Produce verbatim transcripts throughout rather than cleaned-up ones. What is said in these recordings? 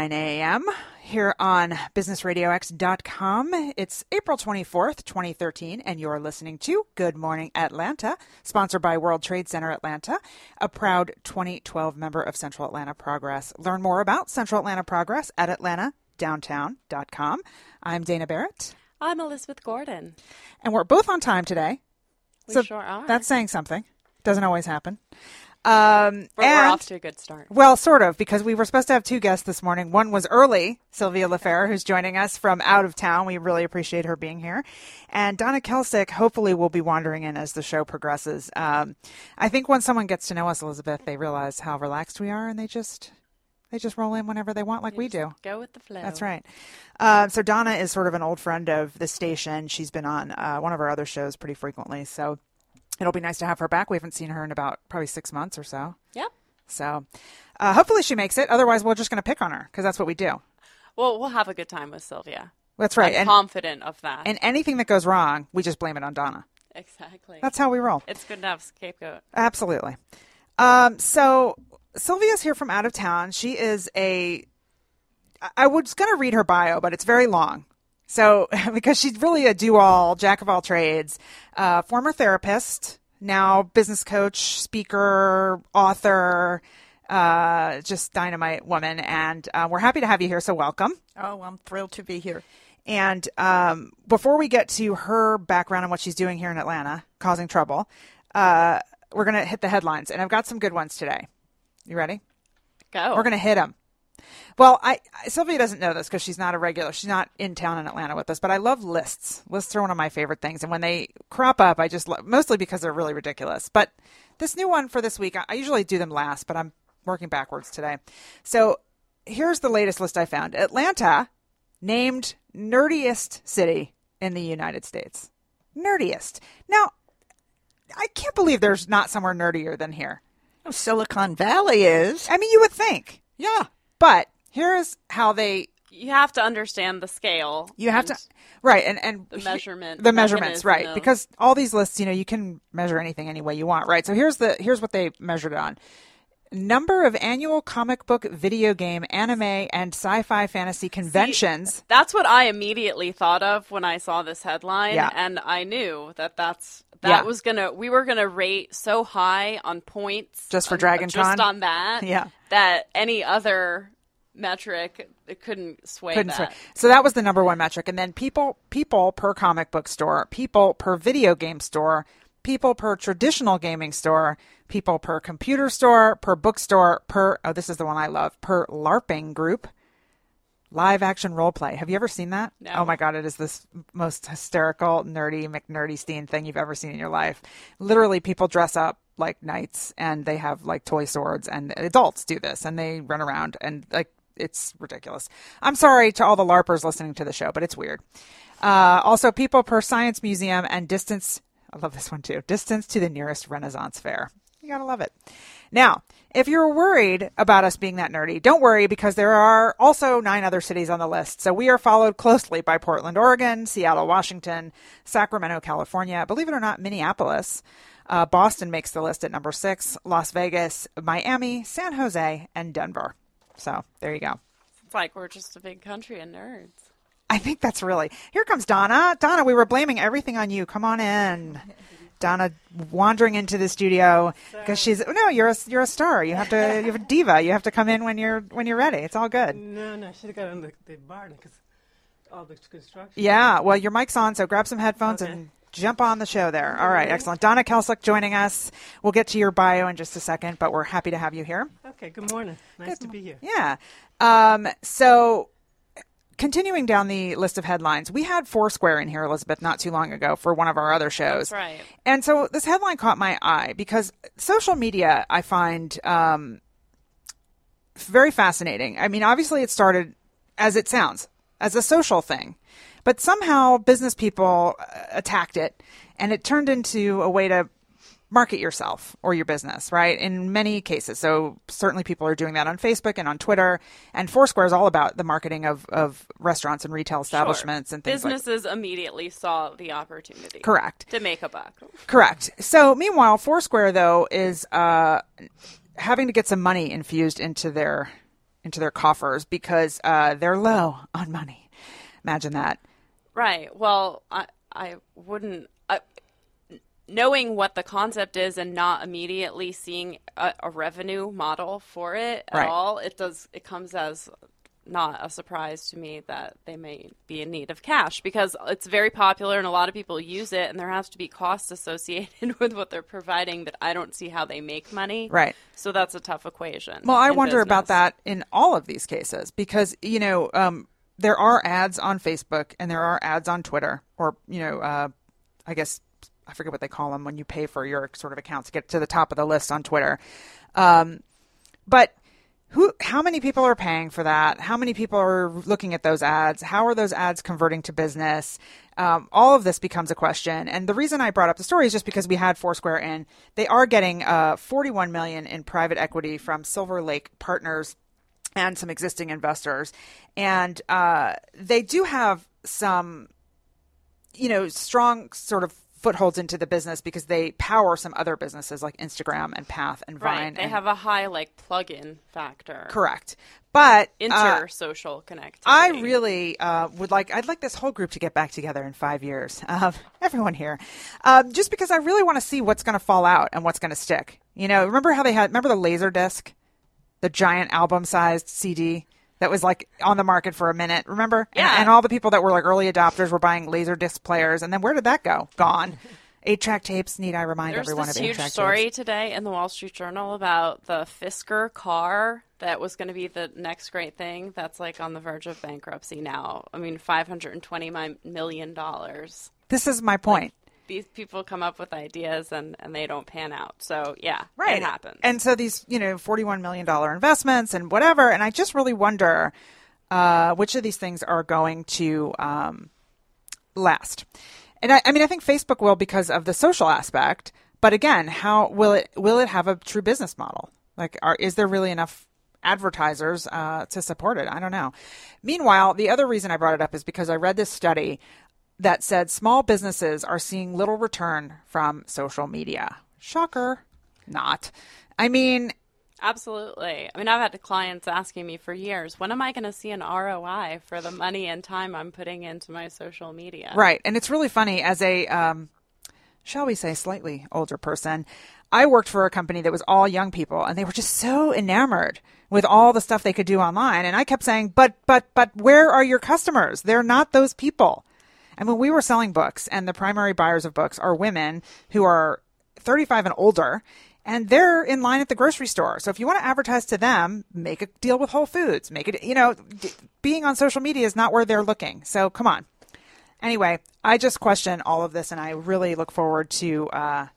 nine a.m. here on business radio x dot com. It's April twenty-fourth, twenty thirteen, and you're listening to Good Morning Atlanta, sponsored by World Trade Center Atlanta, a proud twenty twelve member of Central Atlanta Progress. Learn more about Central Atlanta Progress at atlanta downtown dot com. I'm Dana Barrett. I'm Elizabeth Gordon. And we're both on time today. We so sure are. That's saying something. Doesn't always happen. Um, but and, we're off to a good start. Well, sort of, because we were supposed to have two guests this morning. One was early, Sylvia LaFair, who's joining us from out of town. We really appreciate her being here. And Donna Kelsick hopefully will be wandering in as the show progresses. Um, I think when someone gets to know us, Elizabeth, they realize how relaxed we are, and they just they just roll in whenever they want, like You we do. Go with the flow. That's right. Uh, so Donna is sort of an old friend of the station. She's been on uh, one of our other shows pretty frequently, so it'll be nice to have her back. We haven't seen her in about probably six months or so. Yep. So uh, hopefully she makes it. Otherwise, we're just going to pick on her because that's what we do. Well, we'll have a good time with Sylvia. That's right. I'm and, confident of that. And anything that goes wrong, we just blame it on Donna. Exactly. That's how we roll. It's good to have a scapegoat. Absolutely. Um, so Sylvia's here from out of town. She is a, I was going to read her bio, but it's very long. So, because she's really a do-all, jack of all trades, uh, former therapist, now business coach, speaker, author, uh, just dynamite woman. And uh, we're happy to have you here. So welcome. Oh, I'm thrilled to be here. And um, before we get to her background and what she's doing here in Atlanta, causing trouble, uh, we're going to hit the headlines. And I've got some good ones today. You ready? Go. We're going to hit them. Well, I, I Sylvia doesn't know this because she's not a regular. She's not in town in Atlanta with us, but I love lists. Lists are one of my favorite things. And when they crop up, I just love, mostly because they're really ridiculous. But this new one for this week, I, I usually do them last, but I'm working backwards today. So here's the latest list I found. Atlanta named nerdiest city in the United States. Nerdiest. Now, I can't believe there's not somewhere nerdier than here. Oh, Silicon Valley is. I mean, you would think. Yeah. But here's how they... You have to understand the scale. You have to... Right. And, and the measurement. The measurements, right. Of... Because all these lists, you know, you can measure anything any way you want, right? So here's the here's what they measured it on. Number of annual comic book, video game, anime, and sci-fi fantasy conventions. See, that's what I immediately thought of when I saw this headline. Yeah. And I knew that that's... That yeah. was gonna. We were gonna rate so high on points just for on, Dragon just Con, just on that. Yeah. That any other metric it couldn't sway couldn't that. Sway. So that was the number one metric, and then people people per comic book store, people per video game store, people per traditional gaming store, people per computer store, per bookstore, per oh this is the one I love, per LARPing group. Live action role play. Have you ever seen that? No. Oh my God, it is this most hysterical, nerdy, McNerdysteen thing you've ever seen in your life. Literally, people dress up like knights and they have like toy swords, and adults do this and they run around and like it's ridiculous. I'm sorry to all the LARPers listening to the show, but it's weird. Uh, also, people per science museum and distance. I love this one too. Distance to the nearest Renaissance fair. You gotta love it. Now, if you're worried about us being that nerdy, don't worry, because there are also nine other cities on the list. So we are followed closely by Portland, Oregon, Seattle, Washington, Sacramento, California, believe it or not, Minneapolis. Uh, Boston makes the list at number six, Las Vegas, Miami, San Jose, and Denver. So there you go. It's like we're just a big country of nerds. I think that's really... Here comes Donna. Donna, we were blaming everything on you. Come on in. Donna wandering into the studio because she's no, you're a you're a star. You have to you're a diva. You have to come in when you're when you're ready. It's all good. No, no, I should have got on the, the bar because all the construction. Yeah, well, your mic's on, so grab some headphones okay. and jump on the show there. All right, excellent. Donna Kelsick joining us. We'll get to your bio in just a second, but we're happy to have you here. Okay, good morning. Nice good. to be here. Yeah. Um, so. Continuing down the list of headlines, we had Foursquare in here, Elizabeth, not too long ago for one of our other shows. That's right. And so this headline caught my eye because social media, I find um, very fascinating. I mean, obviously it started, as it sounds, as a social thing. But somehow business people attacked it, and it turned into a way to market yourself or your business, right? In many cases. So certainly people are doing that on Facebook and on Twitter. And Foursquare is all about the marketing of, of restaurants and retail establishments sure. and things Businesses like immediately saw the opportunity. Correct. To make a buck. Correct. So meanwhile, Foursquare, though, is uh, having to get some money infused into their into their coffers because uh, they're low on money. Imagine that. Right. Well, I I wouldn't. I, knowing what the concept is and not immediately seeing a, a revenue model for it at Right. all, it does. It comes as not a surprise to me that they may be in need of cash because it's very popular and a lot of people use it, and there has to be costs associated with what they're providing that I don't see how they make money. Right. So that's a tough equation. Well, I in wonder about business. that in all of these cases because, you know, um, there are ads on Facebook and there are ads on Twitter or, you know, uh, I guess I forget what they call them when you pay for your sort of account to get to the top of the list on Twitter. Um, but who, how many people are paying for that? How many people are looking at those ads? How are those ads converting to business? Um, all of this becomes a question. And the reason I brought up the story is just because we had Foursquare in. They are getting uh, forty-one million dollars in private equity from Silver Lake Partners and some existing investors. And uh, they do have some, you know, strong sort of footholds into the business because they power some other businesses like Instagram and Path and Vine. Right. They and, have a high like plug-in factor. correct. But uh, Inter-social connectivity. I really uh, would like, I'd like this whole group to get back together in five years. Um, everyone here. Um, just because I really want to see what's going to fall out and what's going to stick. You know, remember how they had, remember the Laserdisc? The giant album-sized C D that was like on the market for a minute. Remember? Yeah. And, and all the people that were like early adopters were buying Laserdisc players. And then where did that go? Gone. Eight-track tapes. Need I remind There's everyone this of huge eight-track story tapes? today in the Wall Street Journal about the Fisker car that was going to be the next great thing that's like on the verge of bankruptcy now. I mean, five hundred twenty million dollars. This is my point. These people come up with ideas and, and they don't pan out. So, yeah, Right. it happens. And so these, you know, forty-one million dollars investments and whatever. And I just really wonder uh, which of these things are going to um, last. And I, I mean, I think Facebook will because of the social aspect. But again, how will it will it have a true business model? Like, are, is there really enough advertisers uh, to support it? I don't know. Meanwhile, the other reason I brought it up is because I read this study that said small businesses are seeing little return from social media. Shocker. Not. I mean, Absolutely. I mean, I've had clients asking me for years, when am I going to see an R O I for the money and time I'm putting into my social media? right. And it's really funny as a, um, shall we say, slightly older person. I worked for a company that was all young people and they were just so enamored with all the stuff they could do online. And I kept saying, but, but, but where are your customers? They're not those people. And when we were selling books and the primary buyers of books are women who are thirty-five and older, and they're in line at the grocery store. So if you want to advertise to them, make a deal with Whole Foods. Make it, you know, d- being on social media is not where they're looking. So come on. Anyway, I just question all of this and I really look forward to uh,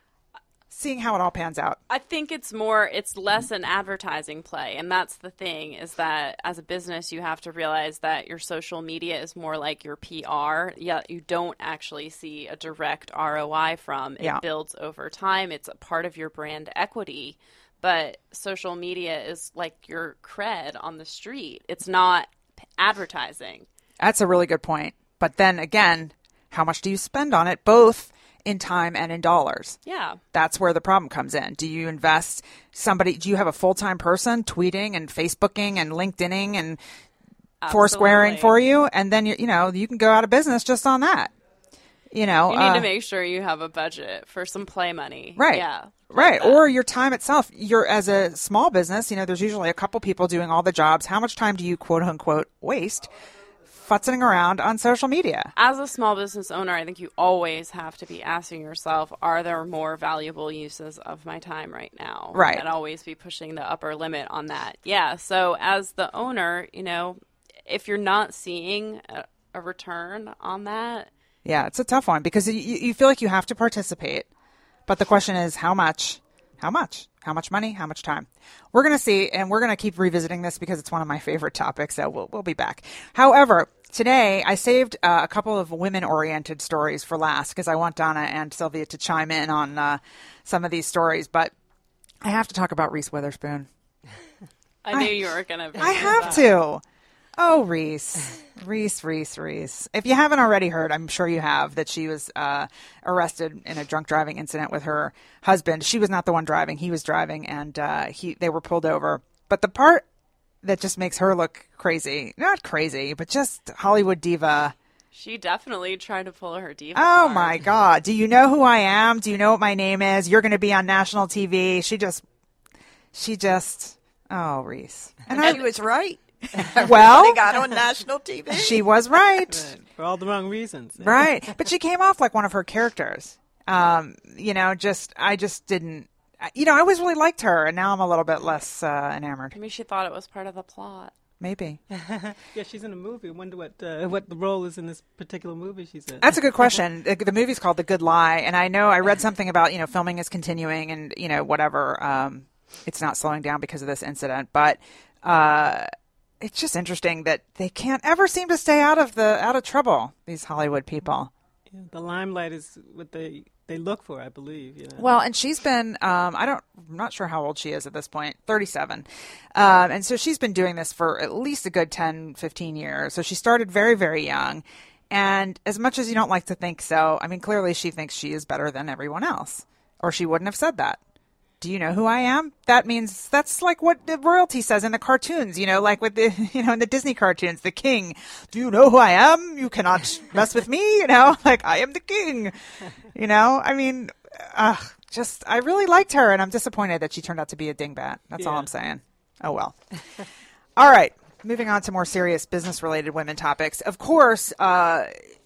seeing how it all pans out. I think it's more, it's less an advertising play. And that's the thing is that as a business, you have to realize that your social media is more like your P R. Yeah, you don't actually see a direct R O I from. It Yeah. builds over time. It's a part of your brand equity. But social media is like your cred on the street. It's not p- advertising. That's a really good point. But then again, how much do you spend on it, both in time and in dollars? Yeah. That's where the problem comes in. Do you invest somebody, do you have a full-time person tweeting and Facebooking and LinkedIning and Foursquaring Absolutely. for you? And then, you, you know, you can go out of business just on that. You know, You need uh, to make sure you have a budget for some play money. Right. Yeah. Right. like that. Or your time itself. You're as a small business, you know, there's usually a couple people doing all the jobs. How much time do you quote unquote waste futzing around on social media? As a small business owner, I think you always have to be asking yourself, are there more valuable uses of my time right now? Right. And always be pushing the upper limit on that. Yeah. So as the owner, you know, if you're not seeing a, a return on that, Yeah, it's a tough one because you, you feel like you have to participate. But the question is how much? How much? How much money? How much time? We're going to see, and we're going to keep revisiting this because it's one of my favorite topics, so we'll, we'll be back. However, today I saved uh, a couple of women-oriented stories for last because I want Donna and Sylvia to chime in on uh, some of these stories. But I have to talk about Reese Witherspoon. I knew you were going to. I have to. Oh, Reese. Reese, Reese, Reese. If you haven't already heard, I'm sure you have, that she was uh, arrested in a drunk driving incident with her husband. She was not the one driving. He was driving, and uh, he they were pulled over. But the part that just makes her look crazy. Not crazy, but just Hollywood diva. She definitely tried to pull her diva Oh, card. my God. Do you know who I am? Do you know what my name is? You're going to be on national T V. She just, she just, oh, Reese. And I was right. Well, They got on national T V. she was right. Right. For all the wrong reasons. Right. But she came off like one of her characters. Um, you know, just, I just didn't, you know, I always really liked her, and now I'm a little bit less uh, enamored. Maybe she thought it was part of the plot. Maybe. Yeah, she's in a movie. I wonder what uh, what the role is in this particular movie she's in. That's a good question. The, the movie's called The Good Lie, and I know I read something about, you know, filming is continuing and, you know, whatever. Um, it's not slowing down because of this incident, but uh, it's just interesting that they can't ever seem to stay out of the out of trouble, these Hollywood people. Yeah, the limelight is what they they look for, I believe. You know? Well, and she's been, um, I don't, I'm not sure how old she is at this point, thirty-seven. Um, and so she's been doing this for at least a good ten, fifteen years. So she started very, very young. And as much as you don't like to think so, I mean, clearly she thinks she is better than everyone else, or she wouldn't have said that. Do you know who I am? That means that's like what the royalty says in the cartoons, you know, like with the, you know, in the Disney cartoons, the king. Do you know who I am? You cannot mess with me, you know, like I am the king, you know, I mean, uh, just, I really liked her, and I'm disappointed that she turned out to be a dingbat. That's all Yeah. I'm saying. Oh, well. All right. Moving on to more serious business related women topics. Of course, uh,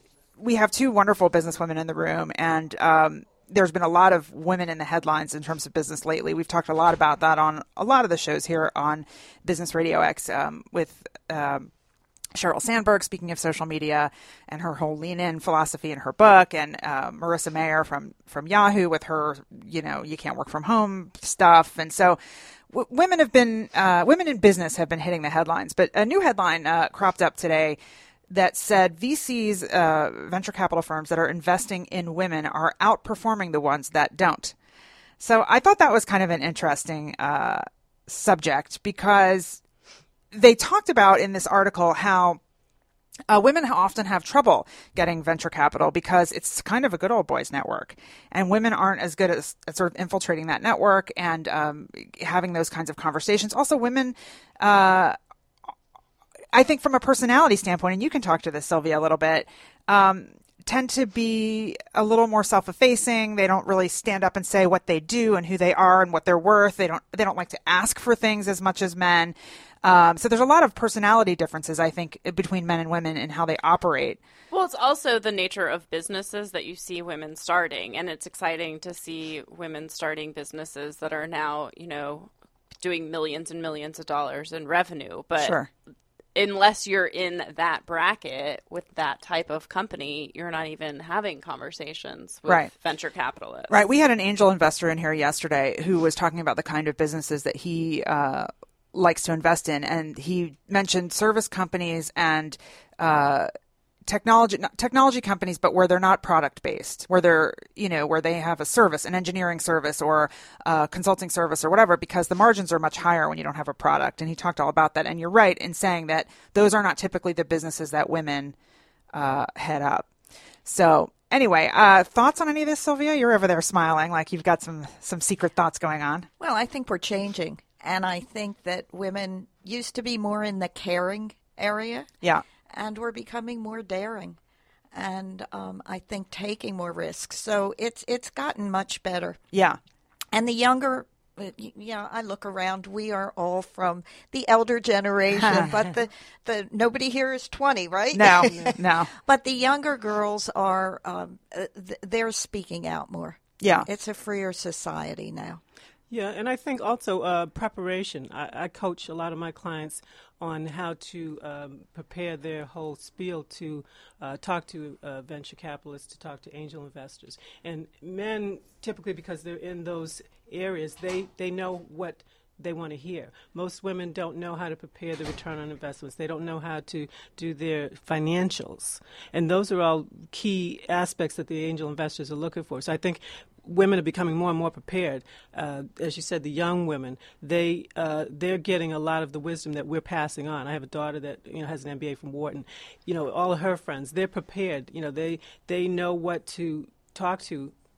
we have two wonderful businesswomen in the room, and, um, there's been a lot of women in the headlines in terms of business lately. We've talked a lot about that on a lot of the shows here on Business Radio X um, with um, Sheryl Sandberg, speaking of social media, and her whole lean in philosophy in her book, and uh, Marissa Mayer from, from Yahoo with her, you know, you can't work from home stuff. And so w- women have been, uh, women in business have been hitting the headlines. But a new headline uh, cropped up today that said V Cs, uh, venture capital firms that are investing in women are outperforming the ones that don't. So I thought that was kind of an interesting uh, subject, because they talked about in this article how uh, women often have trouble getting venture capital because it's kind of a good old boys network, and women aren't as good as, at sort of infiltrating that network and um, having those kinds of conversations. Also, women uh, I think from a personality standpoint, and you can talk to this, Sylvia, a little bit, um, tend to be a little more self-effacing. They don't really stand up and say what they do and who they are and what they're worth. They don't they don't like to ask for things as much as men. Um, so there's a lot of personality differences, I think, between men and women in how they operate. Well, it's also the nature of businesses that you see women starting, and it's exciting to see women starting businesses that are now, you know, doing millions and millions of dollars in revenue. But Sure. Unless you're in that bracket with that type of company, you're not even having conversations with Right. venture capitalists. Right. We had an angel investor in here yesterday who was talking about the kind of businesses that he uh, likes to invest in. And he mentioned service companies and uh, technology not technology companies, but where they're not product based, where they're, you know, where they have a service, an engineering service or a consulting service or whatever, because the margins are much higher when you don't have a product. And he talked all about that. And you're right in saying that those are not typically the businesses that women uh, head up. So anyway, uh, thoughts on any of this, Sylvia? You're over there smiling like you've got some, some secret thoughts going on. Well, I think we're changing. And I think that women used to be more in the caring area. Yeah. And we're becoming more daring, and um, I think taking more risks. So it's it's gotten much better. Yeah. And the younger, uh, y- yeah, I look around. We are all from the elder generation, but the, the nobody here is twenty, right? No, no. But the younger girls are um, uh, th- they're speaking out more. Yeah. It's a freer society now. Yeah, and I think also uh, preparation. I, I coach a lot of my clients on how to um, prepare their whole spiel to uh, talk to uh, venture capitalists, to talk to angel investors. And men, typically because they're in those areas, they, they know what they want to hear. Most women don't know how to prepare the return on investments. They don't know how to do their financials. And those are all key aspects that the angel investors are looking for. So I think women are becoming more and more prepared. Uh, as you said, the young women, they, uh, they're getting a lot of the wisdom that we're passing on. I have a daughter that, you know, has an M B A from Wharton. You know, all of her friends, they're prepared. You know, they, they know what to talk to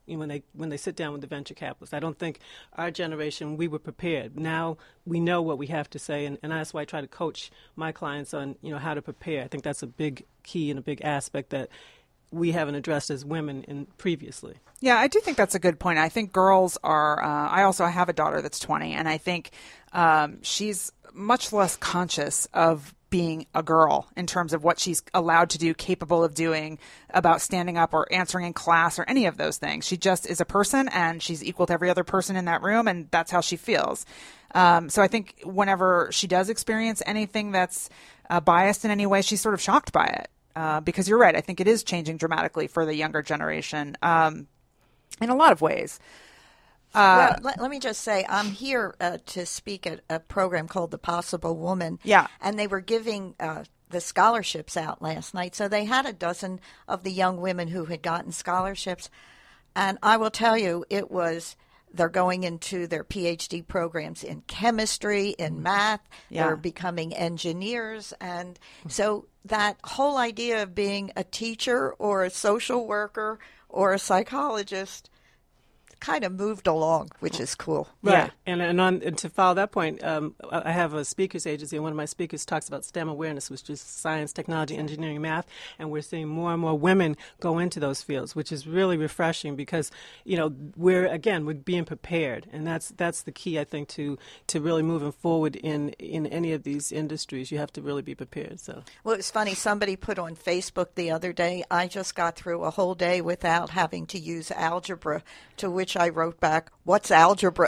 when they when they sit down with the venture capitalists. I don't think our generation, we were prepared. Now we know what we have to say, and, and that's why I try to coach my clients on, you know, how to prepare. I think that's a big key and a big aspect that we haven't addressed as women in previously. Yeah, I do think that's a good point. I think girls are, uh, I also have a daughter that's twenty, and I think um, she's much less conscious of being a girl in terms of what she's allowed to do, capable of doing, about standing up or answering in class or any of those things. She just is a person, and she's equal to every other person in that room, and that's how she feels. Um, so I think whenever she does experience anything that's uh, biased in any way, she's sort of shocked by it. Uh, because you're right. I think it is changing dramatically for the younger generation um, in a lot of ways. Uh, well, let, let me just say, I'm here uh, to speak at a program called The Possible Woman. Yeah. And they were giving uh, the scholarships out last night. So they had a dozen of the young women who had gotten scholarships. And I will tell you, it was... They're going into their P H D programs in chemistry, in math. Yeah. They're becoming engineers. And so that whole idea of being a teacher or a social worker or a psychologist kind of moved along, which is cool. Right. Yeah. And, and, on, and to follow that point, um, I have a speakers agency, and one of my speakers talks about STEM awareness, which is science, technology, engineering, math, and we're seeing more and more women go into those fields, which is really refreshing because, you know, we're, again, we're being prepared, and that's that's the key, I think, to, to really moving forward in, in any of these industries. You have to really be prepared. So. Well, it's funny. Somebody put on Facebook the other day, I just got through a whole day without having to use algebra, to which I wrote back, what's algebra?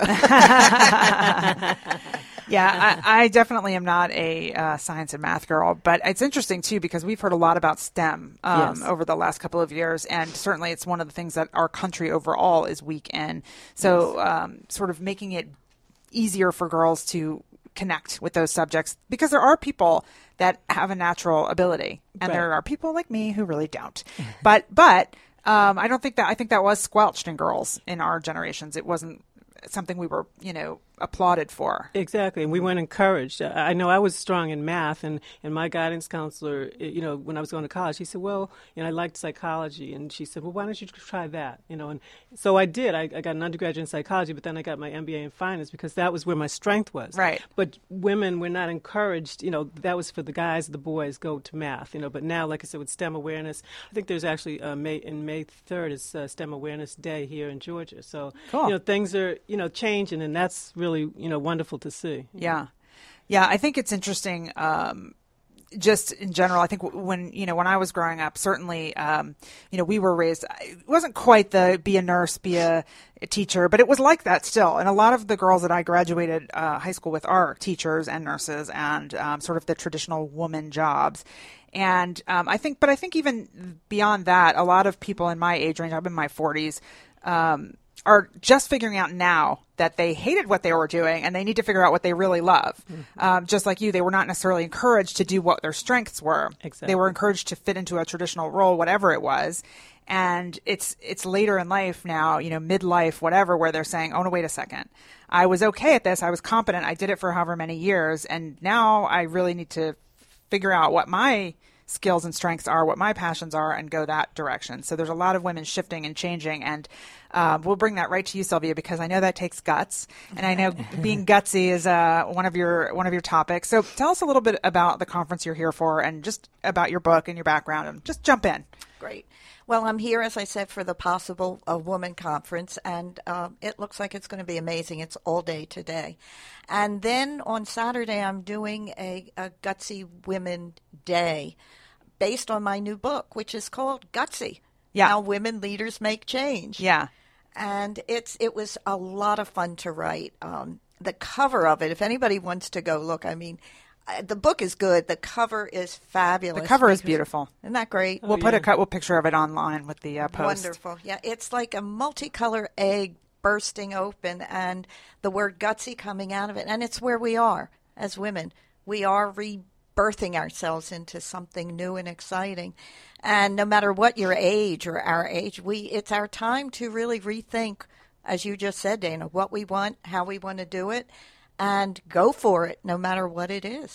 Yeah, I, I definitely am not a uh, science and math girl, but it's interesting, too, because we've heard a lot about STEM um, Yes. over the last couple of years, and certainly it's one of the things that our country overall is weak in. So yes. um, sort of making it easier for girls to connect with those subjects, because there are people that have a natural ability, and Right. there are people like me who really don't. but but um, I don't think that, I think that was squelched in girls in our generations. It wasn't something we were, you know, applauded for. Exactly, and we weren't encouraged. I know I was strong in math, and, and my guidance counselor, you know, when I was going to college, he said, well, you know, I liked psychology, and she said, well, why don't you try that, you know, and so I did. I, I got an undergraduate in psychology, but then I got my M B A in finance because that was where my strength was. Right. But women were not encouraged, you know, that was for the guys, the boys, go to math, you know, but now, like I said, with STEM awareness, I think there's actually, uh, May, in May third is uh, STEM Awareness Day here in Georgia, so, Cool. you know, things are, you know, changing, and that's really really, you know, wonderful to see. Yeah. Yeah. I think it's interesting. Um, just in general, I think when, you know, when I was growing up, certainly, um, you know, we were raised, it wasn't quite the be a nurse, be a, a teacher, but it was like that still. And a lot of the girls that I graduated uh, high school with are teachers and nurses and um, sort of the traditional woman jobs. And um, I think, but I think even beyond that, a lot of people in my age range, I'm in my forties, um, are just figuring out now that they hated what they were doing and they need to figure out what they really love. Mm-hmm. Um, just like you, they were not necessarily encouraged to do what their strengths were. Exactly. They were encouraged to fit into a traditional role, whatever it was. And it's it's later in life now, you know, midlife, whatever, where they're saying, oh, no, wait a second. I was okay at this. I was competent. I did it for however many years. And now I really need to figure out what my skills and strengths are, what my passions are, and go that direction. So there's a lot of women shifting and changing, and uh, we'll bring that right to you, Sylvia, because I know that takes guts, and I know being gutsy is uh, one of your one of your topics. So tell us a little bit about the conference you're here for, and just about your book and your background, and just jump in. Great. Well, I'm here, as I said, for the Possible uh, Woman Conference, and uh, it looks like it's going to be amazing. It's all day today. And then on Saturday, I'm doing a, a Gutsy Women Day based on my new book, which is called Gutsy. Yeah. How Women Leaders Make Change. Yeah. And it's it was a lot of fun to write. Um, the cover of it, if anybody wants to go look, I mean, uh, the book is good. The cover is fabulous. The cover is beautiful. Isn't that great? We'll Oh, put yeah. a cut, we'll picture of it online with the uh, post. Wonderful. Yeah, it's like a multicolor egg bursting open and the word gutsy coming out of it. And it's where we are as women. We are rebirthing ourselves into something new and exciting. And no matter what your age or our age, we it's our time to really rethink, as you just said, Dana, what we want, how we want to do it, and go for it no matter what it is.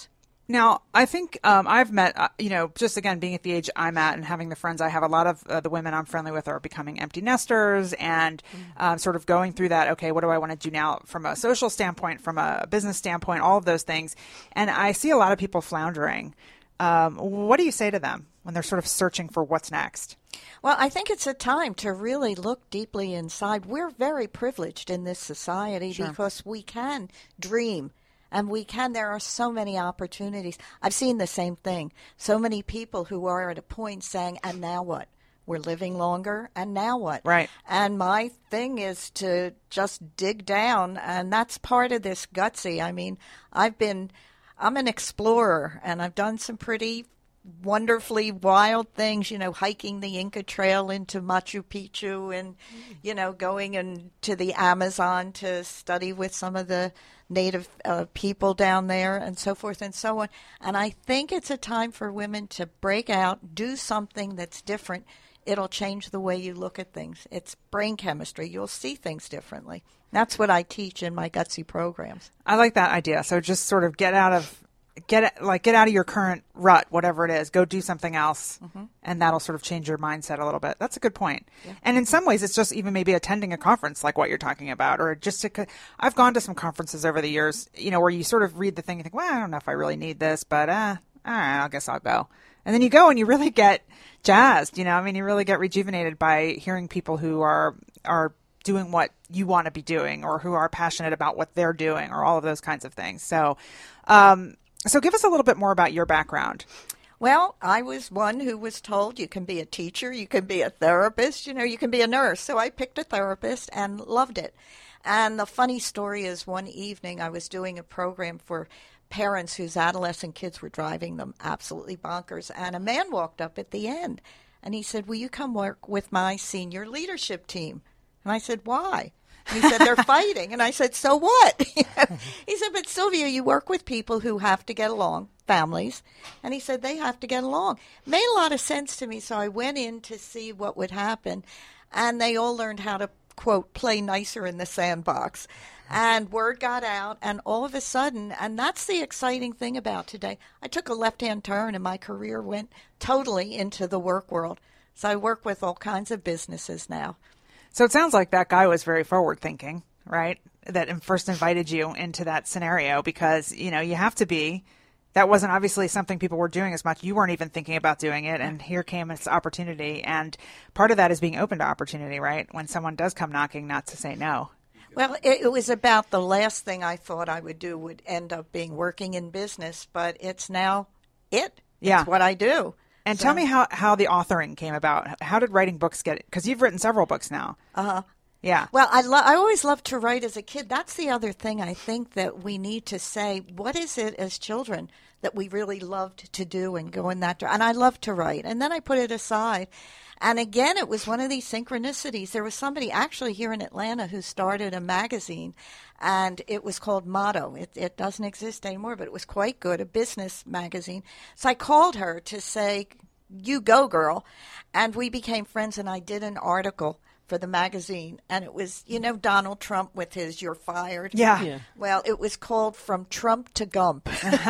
Now, I think um, I've met, uh, you know, just again, being at the age I'm at and having the friends I have, a lot of uh, the women I'm friendly with are becoming empty nesters and um, sort of going through that, okay, what do I want to do now from a social standpoint, from a business standpoint, all of those things. And I see a lot of people floundering. Um, what do you say to them when they're sort of searching for what's next? Well, I think it's a time to really look deeply inside. We're very privileged in this society Sure. because we can dream. And we can, there are so many opportunities. I've seen the same thing. So many people who are at a point saying, and now what? We're living longer, and now what? Right. And my thing is to just dig down, and that's part of this gutsy. I mean, I've been, I'm an explorer, and I've done some pretty wonderfully wild things, you know, hiking the Inca Trail into Machu Picchu and, you know, going into the Amazon to study with some of the native uh, people down there and so forth and so on. And I think it's a time for women to break out, do something that's different. It'll change the way you look at things. It's brain chemistry. You'll see things differently. That's what I teach in my Gutsy programs. I like that idea. So just sort of get out of get like get out of your current rut, whatever it is. Go do something else, mm-hmm. and that'll sort of change your mindset a little bit. That's a good point. Yeah. And in some ways, it's just even maybe attending a conference like what you're talking about, or just to. I've gone to some conferences over the years, you know, where you sort of read the thing and think, well, I don't know if I really need this, but uh, all right, I guess I'll go. And then you go and you really get jazzed, you know. I mean, you really get rejuvenated by hearing people who are are doing what you want to be doing, or who are passionate about what they're doing, or all of those kinds of things. So. Um, So give us a little bit more about your background. Well, I was one who was told you can be a teacher, you can be a therapist, you know, you can be a nurse. So I picked a therapist and loved it. And the funny story is one evening I was doing a program for parents whose adolescent kids were driving them absolutely bonkers. And a man walked up at the end and he said, will you come work with my senior leadership team? And I said, why? And he said, they're fighting. And I said, so what? He said, but Sylvia, you work with people who have to get along, families. And he said, they have to get along. Made a lot of sense to me. So I went in to see what would happen. And they all learned how to, quote, play nicer in the sandbox. And word got out. And all of a sudden, and that's the exciting thing about today, I took a left-hand turn and my career went totally into the work world. So I work with all kinds of businesses now. So it sounds like that guy was very forward thinking, right? That first invited you into that scenario because, you know, you have to be. That wasn't obviously something people were doing as much. You weren't even thinking about doing it. And here came this opportunity. And part of that is being open to opportunity, right? When someone does come knocking, not to say no. Well, it, it was about the last thing I thought I would do would end up being working in business, but it's now it. Yeah. It's what I do. And so, tell me how, how the authoring came about. How did writing books get it? Because you've written several books now. Uh-huh. Yeah. Well, I, lo- I always loved to write as a kid. That's the other thing I think that we need to say. What is it as children that we really loved to do and go in that direction? And I loved to write. And then I put it aside. And again, it was one of these synchronicities. There was somebody actually here in Atlanta who started a magazine, and it was called Motto. It, it doesn't exist anymore, but it was quite good, a business magazine. So I called her to say, you go, girl. And we became friends, and I did an article for the magazine, and it was, you know, Donald Trump with his "you're fired." Yeah. yeah. Well, it was called From Trump to Gump.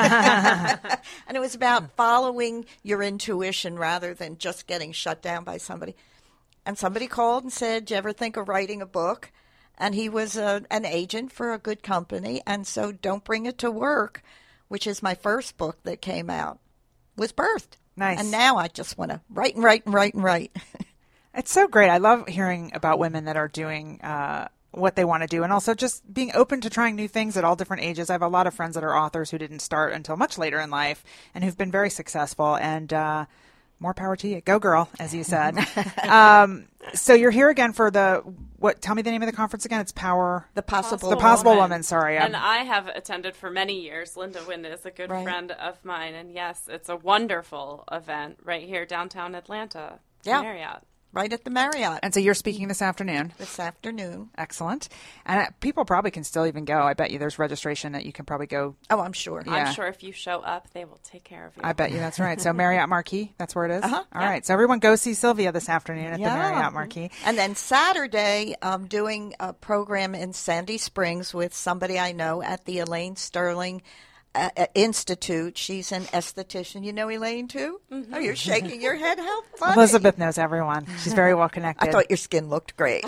And it was about following your intuition rather than just getting shut down by somebody. And somebody called and said, do you ever think of writing a book? And he was a, an agent for a good company, and so Don't Bring It to Work, which is my first book that came out, was birthed. Nice. And now I just want to write and write and write and write. It's so great. I love hearing about women that are doing uh, what they want to do and also just being open to trying new things at all different ages. I have a lot of friends that are authors who didn't start until much later in life and who've been very successful. And uh, more power to you. Go, girl, as you said. um, so you're here again for the, what? Tell me the name of the conference again. It's Power. The Possible The Possible Woman. Woman, sorry. And I'm, I have attended for many years. Linda Wynn is a good Right. friend of mine. And yes, it's a wonderful event right here downtown Atlanta. Yeah. Marriott. Right at the Marriott and so you're speaking this afternoon. this afternoon. Excellent. And uh, people probably can still even go. I bet you there's registration that you can probably go. Oh, I'm sure. Yeah. I'm sure if you show up, they will take care of you. I bet you that's right. So Marriott Marquis, that's where it is? Uh-huh. All Yeah. right. So everyone go see Sylvia this afternoon at Yeah. the Marriott Marquis. And then Saturday, I'm doing a program in Sandy Springs with somebody I know at the Elaine Sterling uh, Institute. She's an esthetician. You know Elaine, too? Mm-hmm. Oh, you're shaking your head. How funny. Elizabeth knows everyone. She's very well connected. I thought your skin looked great.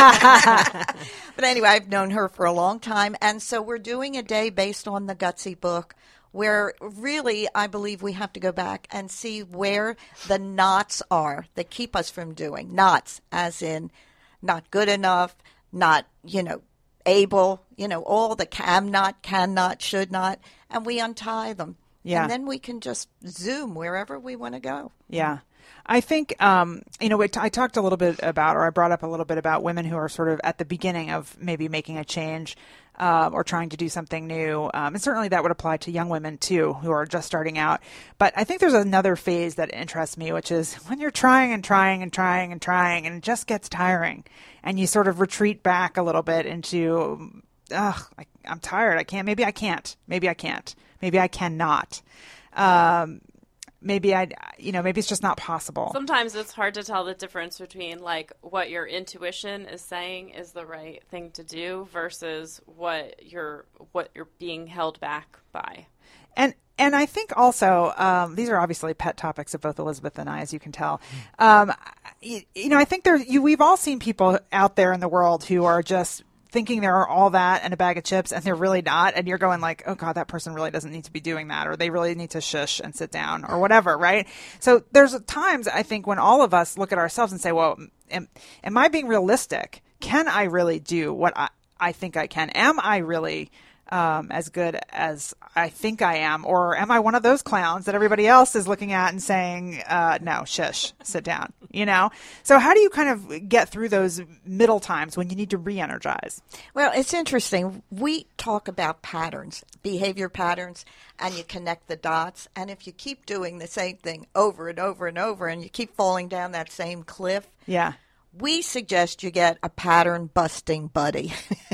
But anyway, I've known her for a long time. And so we're doing a day based on the Gutsy book, where really I believe we have to go back and see where the knots are that keep us from doing. Knots, as in not good enough, not, you know, able, you know, all the can not, cannot, should not, and we untie them. Yeah. And then we can just zoom wherever we want to go. Yeah. I think, um, you know, I talked a little bit about, or I brought up a little bit about women who are sort of at the beginning of maybe making a change uh, or trying to do something new. Um, and certainly that would apply to young women, too, who are just starting out. But I think there's another phase that interests me, which is when you're trying and trying and trying and trying, and it just gets tiring. And you sort of retreat back a little bit into, ugh, I, I'm tired. I can't. Maybe I can't. Maybe I can't. Maybe I cannot. Um Maybe I, you know, maybe it's just not possible. Sometimes it's hard to tell the difference between like what your intuition is saying is the right thing to do versus what you're what you're being held back by. And and I think also um, these are obviously pet topics of both Elizabeth and I, as you can tell. Um, you, you know, I think there you we've all seen people out there in the world who are just thinking they're all that and a bag of chips, and they're really not. And you're going like, oh God, that person really doesn't need to be doing that, or they really need to shush and sit down or whatever. Right. So there's times I think when all of us look at ourselves and say, well, am, am I being realistic? Can I really do what I, I think I can? Am I really um, as good as I think I am? Or am I one of those clowns that everybody else is looking at and saying, uh, no, shush, sit down, you know? So how do you kind of get through those middle times when you need to re-energize? Well, it's interesting. We talk about patterns, behavior patterns, and you connect the dots. And if you keep doing the same thing over and over and over, and you keep falling down that same cliff, yeah, we suggest you get a pattern busting buddy.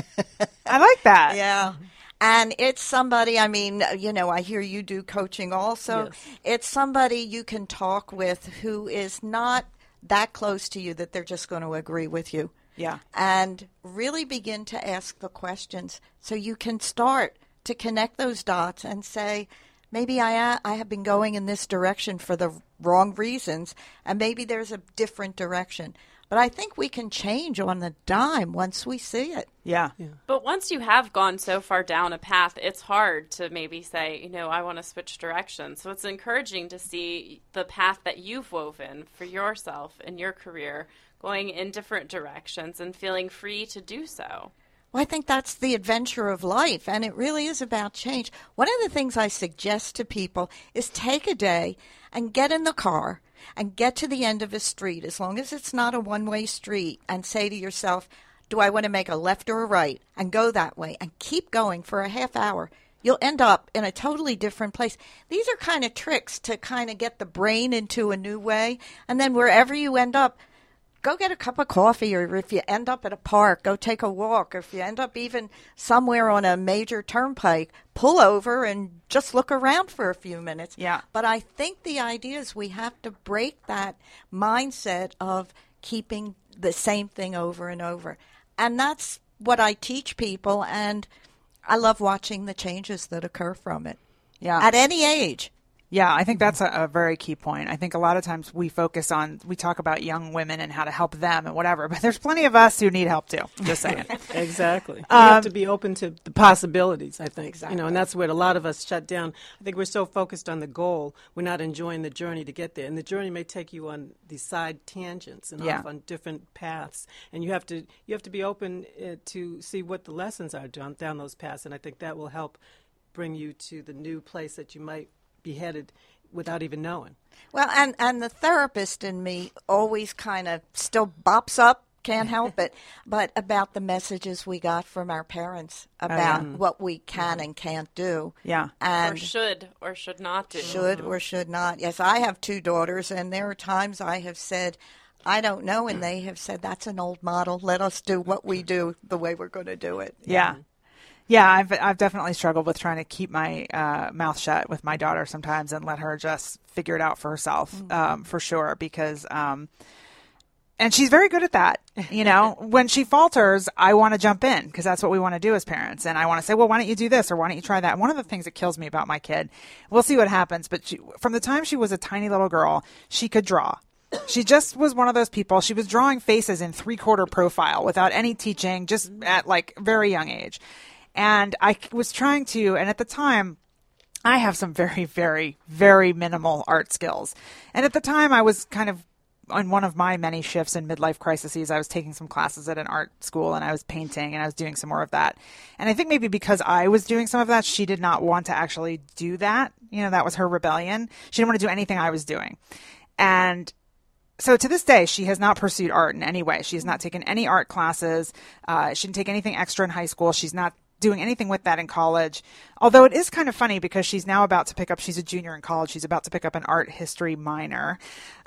I like that. Yeah. And it's somebody, I mean, you know, I hear you do coaching also. Yes. It's somebody you can talk with who is not that close to you that they're just going to agree with you. Yeah. And really begin to ask the questions so you can start to connect those dots and say, maybe I, I have been going in this direction for the wrong reasons, and maybe there's a different direction. But I think we can change on the dime once we see it. Yeah. Yeah. But once you have gone so far down a path, it's hard to maybe say, you know, I want to switch directions. So it's encouraging to see the path that you've woven for yourself in your career going in different directions and feeling free to do so. Well, I think that's the adventure of life, and it really is about change. One of the things I suggest to people is take a day and get in the car and get to the end of a street, as long as it's not a one-way street, and say to yourself, do I want to make a left or a right, and go that way, and keep going for a half hour. You'll end up in a totally different place. These are kind of tricks to kind of get the brain into a new way, and then wherever you end up, go get a cup of coffee, or if you end up at a park, go take a walk. Or if you end up even somewhere on a major turnpike, pull over and just look around for a few minutes. Yeah. But I think the idea is we have to break that mindset of keeping the same thing over and over. And that's what I teach people, and I love watching the changes that occur from it. Yeah. At any age. Yeah, I think that's a, a very key point. I think a lot of times we focus on, we talk about young women and how to help them and whatever, but there's plenty of us who need help too. Just saying. Exactly. You Um, have to be open to the possibilities, I think. Exactly. You know, and that's where a lot of us shut down. I think we're so focused on the goal, we're not enjoying the journey to get there. And the journey may take you on these side tangents and Yeah. off on different paths. And you have to you have to be open uh, to see what the lessons are down, down those paths. And I think that will help bring you to the new place that you might be headed without even knowing. Well, and, and the therapist in me always kind of still bops up, can't help it, but about the messages we got from our parents about yeah. what we can and can't do. Yeah. Or And should or should not do. should or should not. Yes, I have two daughters, and there are times I have said, I don't know, and they have said, that's an old model. Let us do what we do the way we're going to do it. Yeah. Yeah, I've I've definitely struggled with trying to keep my uh, mouth shut with my daughter sometimes and let her just figure it out for herself, um, for sure. Because um, and she's very good at that. You know, when she falters, I want to jump in because that's what we want to do as parents. And I want to say, well, why don't you do this? Or why don't you try that? And one of the things that kills me about my kid, we'll see what happens. But she, from the time she was a tiny little girl, she could draw. She just was one of those people. She was drawing faces in three quarter profile without any teaching, just at like very young age. And I was trying to, and at the time, I have some very, very, very minimal art skills. And at the time, I was kind of on one of my many shifts in midlife crises. I was taking some classes at an art school and I was painting and I was doing some more of that. And I think maybe because I was doing some of that, she did not want to actually do that. You know, that was her rebellion. She didn't want to do anything I was doing. And so to this day, she has not pursued art in any way. She has not taken any art classes. Uh, she didn't take anything extra in high school. She's not doing anything with that in college. Although it is kind of funny because she's now about to pick up, she's a junior in college. She's about to pick up an art history minor.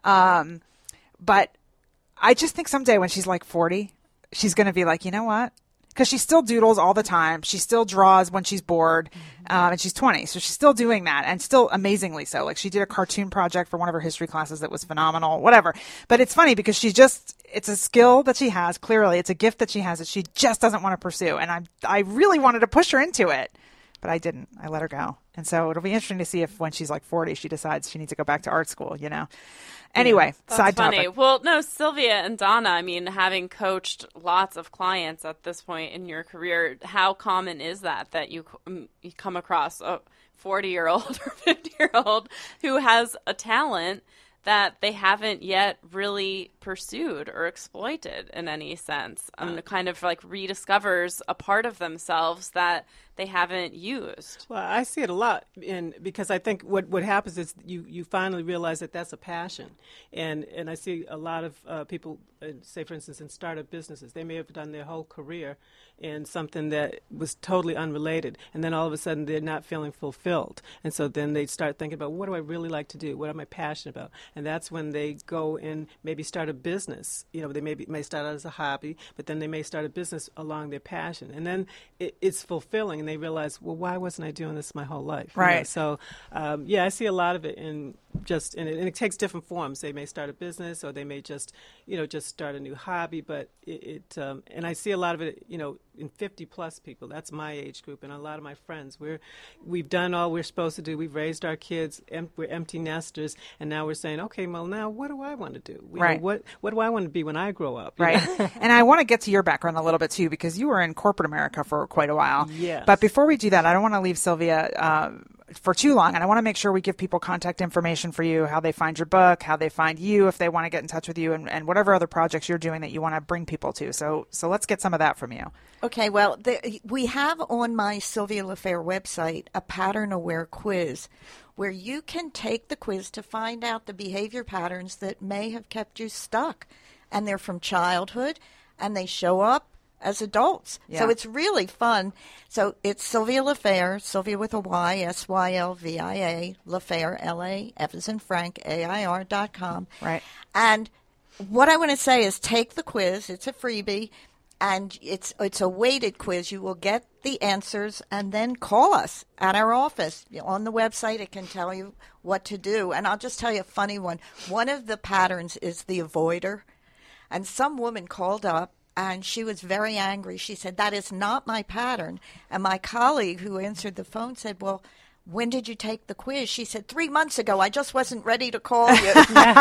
Um, but I just think someday when she's like forty, she's going to be like, you know what? Because she still doodles all the time. She still draws when she's bored. Mm-hmm. Um, and she's twenty. So she's still doing that and still amazingly so. Like she did a cartoon project for one of her history classes that was phenomenal, whatever. But it's funny because she just, it's a skill that she has. Clearly, it's a gift that she has that she just doesn't want to pursue. And I, I really wanted to push her into it, but I didn't. I let her go. And so it'll be interesting to see if when she's like forty, she decides she needs to go back to art school, you know? Anyway, yeah, side funny. topic. Well, no, Sylvia and Donna, I mean, having coached lots of clients at this point in your career, how common is that, that you, you come across a forty-year-old or fifty-year-old who has a talent that they haven't yet really pursued or exploited in any sense, and um, kind of like rediscovers a part of themselves that they haven't used? Well, I see it a lot, in, because I think what, what happens is you, you finally realize that that's a passion. And and I see a lot of uh, people, uh, say, for instance, in startup businesses, they may have done their whole career in something that was totally unrelated, and then all of a sudden they're not feeling fulfilled. And so then they start thinking about, what do I really like to do? What am I passionate about? And that's when they go and maybe start a business. You know, they may, be, may start out as a hobby, but then they may start a business along their passion. And then it, it's fulfilling, and they realize, well, why wasn't I doing this my whole life? Right. You know? So, um, yeah, I see a lot of it in just, in it, and it takes different forms. They may start a business, or they may just, you know, just start a new hobby. But it, it um, and I see a lot of it, you know, in fifty plus people. That's my age group, and a lot of my friends. We're, we've done all we're supposed to do. We've raised our kids. Em- we're empty nesters, and now we're saying, okay, well, now what do I want to do? You right. know, what What do I want to be when I grow up? Right. And I want to get to your background a little bit too, because you were in corporate America for quite a while. Yes. But before we do that, I don't want to leave Sylvia uh, for too long, and I want to make sure we give people contact information for you, how they find your book, how they find you if they want to get in touch with you, and, and whatever other projects you're doing that you want to bring people to. So, so let's get some of that from you. Okay, well, the, we have on my Sylvia LaFair website a pattern-aware quiz where you can take the quiz to find out the behavior patterns that may have kept you stuck. And they're from childhood, and they show up as adults. Yeah. So it's really fun. So it's Sylvia LaFair, Sylvia with a Y, S Y L V I A, LaFair, L A, F as in Frank, A I R dot com. Right. And what I want to say is take the quiz. It's a freebie. And it's it's a weighted quiz. You will get the answers and then call us at our office. On the website, it can tell you what to do. And I'll just tell you a funny one. One of the patterns is the avoider. And some woman called up, and she was very angry. She said, that is not my pattern. And my colleague who answered the phone said, well, when did you take the quiz? She said, three months ago. I just wasn't ready to call you.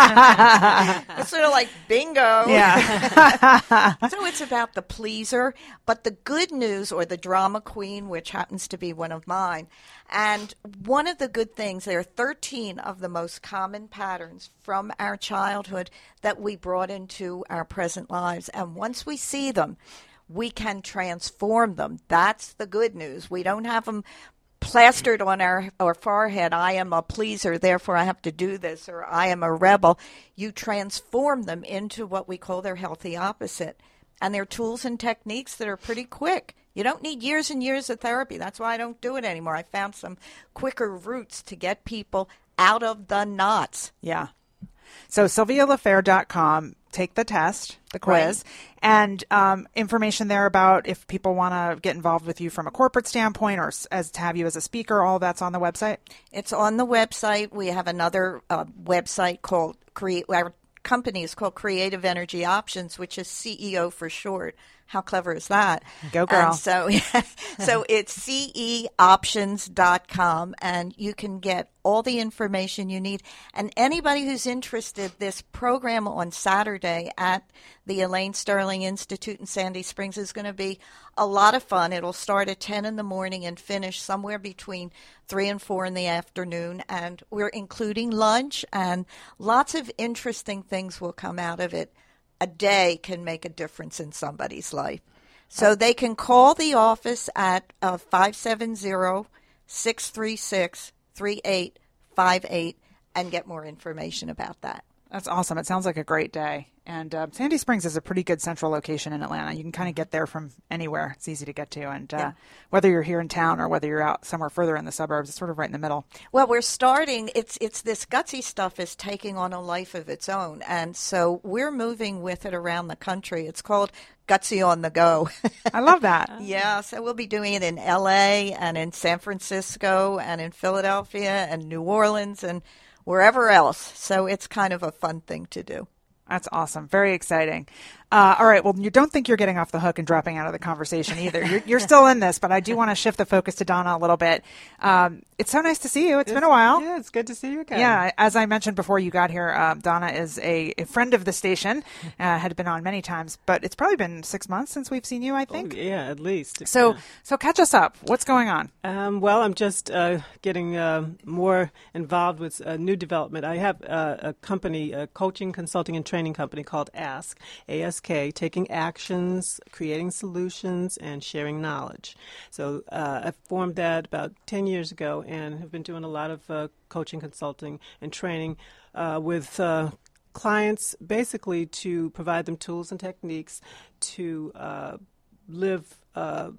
It's sort of like bingo. Yeah. So it's about the pleaser. But the good news, or the drama queen, which happens to be one of mine, and one of the good things, there are thirteen of the most common patterns from our childhood that we brought into our present lives. And once we see them, we can transform them. That's the good news. We don't have them plastered on our, our forehead, I am a pleaser, therefore I have to do this, or I am a rebel. You transform them into what we call their healthy opposite. And they're tools and techniques that are pretty quick. You don't need years and years of therapy. That's why I don't do it anymore. I found some quicker routes to get people out of the knots. Yeah. So Sylvia LaFair dot com, take the test, the quiz, right. and um, information there about if people want to get involved with you from a corporate standpoint, or as to have you as a speaker. All that's on the website? It's on the website. We have another uh, website called Create. Our company is called Creative Energy Options, which is C E O for short. How clever is that? Go girl. And so, so it's C E options dot com, and you can get all the information you need. And anybody who's interested, this program on Saturday at the Elaine Sterling Institute in Sandy Springs is going to be a lot of fun. It'll start at ten in the morning and finish somewhere between three and four in the afternoon. And we're including lunch, and lots of interesting things will come out of it. A day can make a difference in somebody's life. So they can call the office at uh, five seven zero, six three six, three eight five eight and get more information about that. That's awesome. It sounds like a great day. And uh, Sandy Springs is a pretty good central location in Atlanta. You can kind of get there from anywhere. It's easy to get to. And uh, Yeah. whether you're here in town or whether you're out somewhere further in the suburbs, it's sort of right in the middle. Well, we're starting, it's it's this gutsy stuff is taking on a life of its own. And so we're moving with it around the country. It's called Gutsy on the Go. I love that. Yeah, so we'll be doing it in L A and in San Francisco and in Philadelphia and New Orleans and wherever else. So it's kind of a fun thing to do. That's awesome. Very exciting. Uh, all right. Well, you don't think you're getting off the hook and dropping out of the conversation either. You're, you're still in this, but I do want to shift the focus to Donna a little bit. Um, it's so nice to see you. It's, it's been a while. Yeah, it's good to see you again. Yeah. As I mentioned before you got here, uh, Donna is a, a friend of the station, uh, had been on many times, but it's probably been six months since we've seen you, I think. Oh, yeah, at least. So, yeah. so catch us up. What's going on? Um, well, I'm just uh, getting uh, more involved with uh, new development. I have uh, a company, a coaching, consulting, and training company called Ask, A S K, taking actions, creating solutions, and sharing knowledge. So uh, I formed that about ten years ago and have been doing a lot of uh, coaching, consulting, and training uh, with uh, clients, basically to provide them tools and techniques to uh, live uh,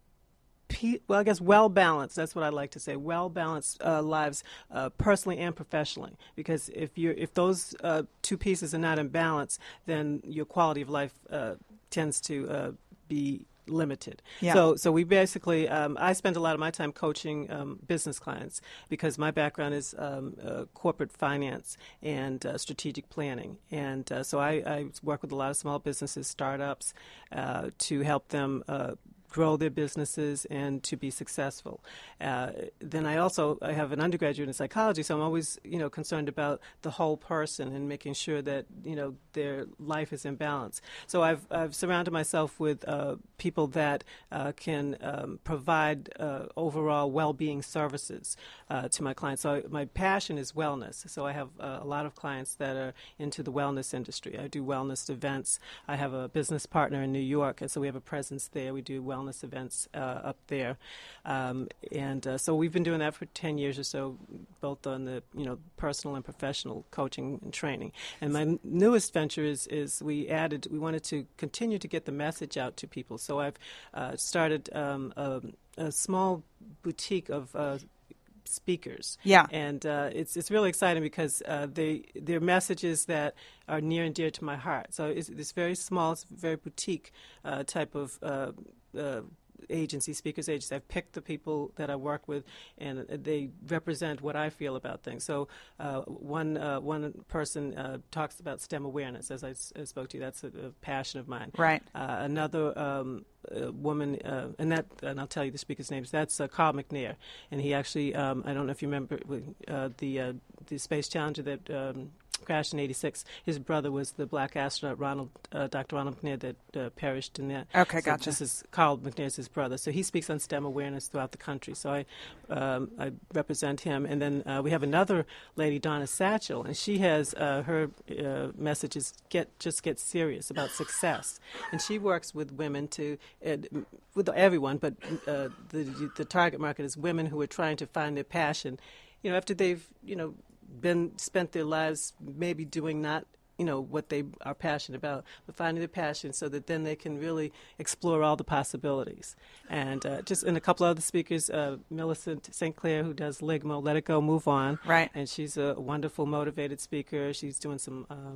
well, I guess well-balanced, that's what I like to say, well-balanced uh, lives uh, personally and professionally. Because if you're, if those uh, two pieces are not in balance, then your quality of life uh, tends to uh, be limited. Yeah. So so we basically, um, I spend a lot of my time coaching um, business clients because my background is um, uh, corporate finance and uh, strategic planning. And uh, so I, I work with a lot of small businesses, startups, uh, to help them uh, grow their businesses and to be successful. Uh, then I also I have an undergraduate in psychology, so I'm always you know concerned about the whole person and making sure that you know their life is in balance. So I've I've surrounded myself with uh, people that uh, can um, provide uh, overall well-being services uh, to my clients. So my passion is wellness. So I have uh, a lot of clients that are into the wellness industry. I do wellness events. I have a business partner in New York, and so we have a presence there. We do wellness wellness events uh, up there, um, and uh, so we've been doing that for ten years or so, both on the you know personal and professional coaching and training. And my n- newest venture is is we added we wanted to continue to get the message out to people. So I've uh, started um, a, a small boutique of uh, speakers. Yeah. And uh, it's it's really exciting because uh, they they're messages that are near and dear to my heart. So it's, it's very small, it's very boutique uh, type of uh, uh, agency, speakers agency. I've picked the people that I work with, and they represent what I feel about things. So uh, one uh, one person uh, talks about STEM awareness, as I, s- I spoke to you. That's a, a passion of mine. Right. Uh, another um, uh, woman, uh, and that, and I'll tell you the speaker's names. That's uh, Carl McNair, and he actually, um, I don't know if you remember uh, the uh, the Space Challenger that um, crashed in eighty-six. His brother was the black astronaut Ronald, uh, Doctor Ronald McNair, that uh, perished in that. Okay, so gotcha. This is Carl McNair's his brother. So he speaks on STEM awareness throughout the country. So I, um, I represent him. And then uh, we have another lady, Donna Satchel, and she has uh, her uh, message is get just get serious about success. And she works with women to, uh, with everyone, but uh, the the target market is women who are trying to find their passion. You know, after they've you know. been spent their lives maybe doing not you know what they are passionate about, but finding their passion so that then they can really explore all the possibilities. And uh, just and a couple other speakers, uh, Millicent Saint Clair, who does Ligmo, Let It Go, Move On, Right. and she's a wonderful, motivated speaker. She's doing some um,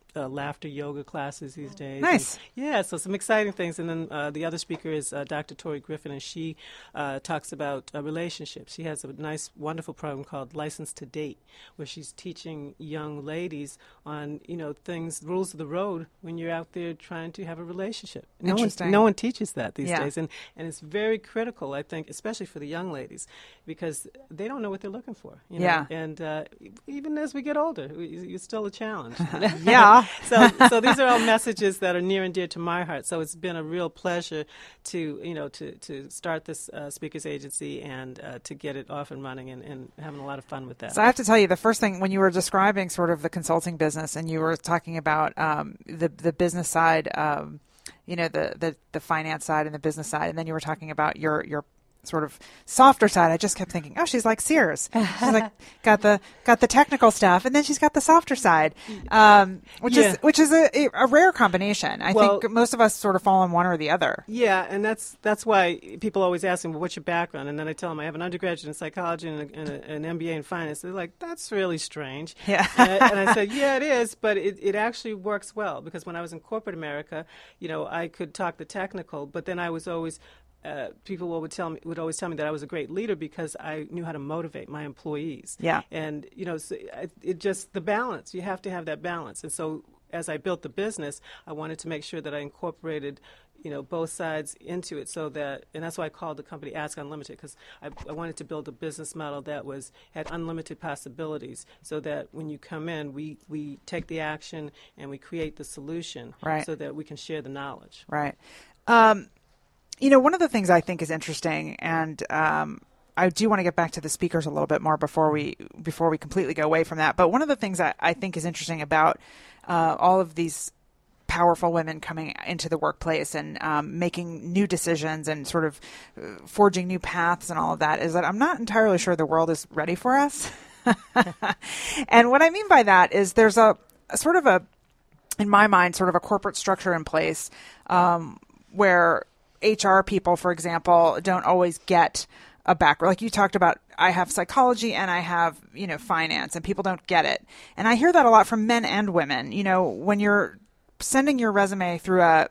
uh, laughter yoga classes these days. Nice. And, yeah, so some exciting things. And then uh, the other speaker is uh, Doctor Tori Griffin, and she uh, talks about uh, relationships. She has a nice, wonderful program called License to Date, where she's teaching young ladies on, you know, things, rules of the road when you're out there trying to have a relationship. No one, Interesting. no one teaches that these Yeah. days. And, and it's very critical, I think, especially for the young ladies, because they don't know what they're looking for. You know? Yeah. And uh, even as we get older, we, it's still a challenge. Yeah. so, so these are all messages that are near and dear to my heart. So it's been a real pleasure to, you know, to, to start this uh, speakers agency and uh, to get it off and running and, and having a lot of fun with that. So I have to tell you, the first thing when you were describing sort of the consulting business and you were talking about um, the the business side, um, you know, the, the the finance side and the business side, and then you were talking about your your sort of softer side, I just kept thinking, oh, she's like Sears. She's like got the got the technical stuff, and then she's got the softer side, um, which Yeah. is which is a, a rare combination. I Well- think most of us sort of fall on one or the other. Yeah, and that's that's why people always ask me, well, what's your background? And then I tell them I have an undergraduate in psychology and, a, and a, an M B A in finance. They're like, that's really strange. Yeah. and, I, and I said, yeah, it is, but it, it actually works well because when I was in corporate America, you know, I could talk the technical, but then I was always Uh, people would tell me would always tell me that I was a great leader because I knew how to motivate my employees. Yeah. And you know, so it, it just the balance. You have to have that balance. And so, as I built the business, I wanted to make sure that I incorporated, you know, both sides into it, so that, and that's why I called the company Ask Unlimited, because I, I wanted to build a business model that was had unlimited possibilities, so that when you come in, we we take the action and we create the solution, Right. so that we can share the knowledge. Right. Um, you know, one of the things I think is interesting, and um, I do want to get back to the speakers a little bit more before we before we completely go away from that. But one of the things I, I think is interesting about uh, all of these powerful women coming into the workplace and um, making new decisions and sort of uh, forging new paths and all of that is that I'm not entirely sure the world is ready for us. And what I mean by that is there's a, a sort of a, in my mind, sort of a corporate structure in place um, where H R people, for example, don't always get a background. Like you talked about, I have psychology and I have, you know, finance, and people don't get it. And I hear that a lot from men and women. You know, when you're sending your resume through a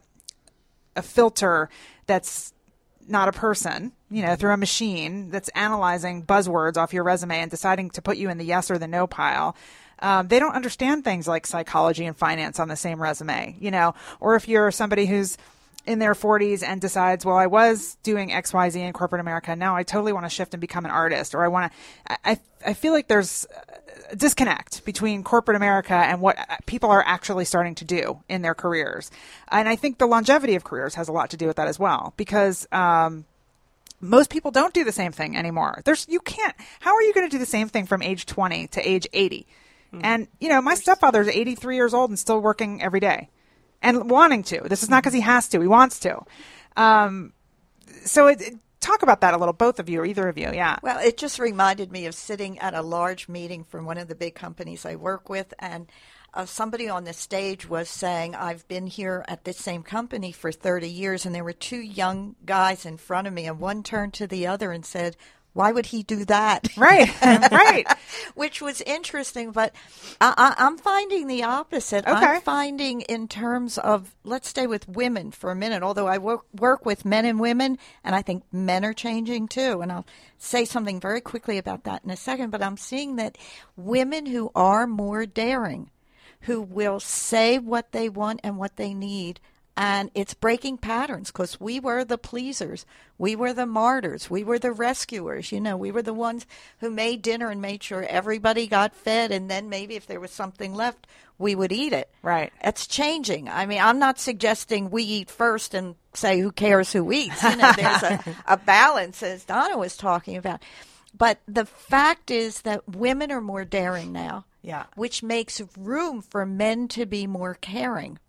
a filter that's not a person, you know, through a machine that's analyzing buzzwords off your resume and deciding to put you in the yes or the no pile, um, they don't understand things like psychology and finance on the same resume, you know. Or if you're somebody who's in their forties and decides, well, I was doing X Y Z in corporate America, now I totally want to shift and become an artist, or I want to, I, I feel like there's a disconnect between corporate America and what people are actually starting to do in their careers. And I think the longevity of careers has a lot to do with that as well, because um, most people don't do the same thing anymore. There's, you can't, how are you going to do the same thing from age twenty to age eighty? Mm-hmm. And, you know, my stepfather's eighty-three years old and still working every day. And wanting to. This is not because he has to. He wants to. Um, so it, it, talk about that a little, both of you or either of you. Yeah. Well, it just reminded me of sitting at a large meeting from one of the big companies I work with, and uh, somebody on the stage was saying, I've been here at this same company for thirty years, and there were two young guys in front of me, and one turned to the other and said, why would he do that? Right, right. Which was interesting, but I, I, I'm finding the opposite. Okay. I'm finding in terms of, let's stay with women for a minute, although I work, work with men and women, and I think men are changing too. And I'll say something very quickly about that in a second, but I'm seeing that women who are more daring, who will say what they want and what they need, and it's breaking patterns, because we were the pleasers. We were the martyrs. We were the rescuers. You know, we were the ones who made dinner and made sure everybody got fed. And then maybe if there was something left, we would eat it. Right. It's changing. I mean, I'm not suggesting we eat first and say who cares who eats. You know, there's a, a balance, as Donna was talking about. But the fact is that women are more daring now. Yeah. Which makes room for men to be more caring.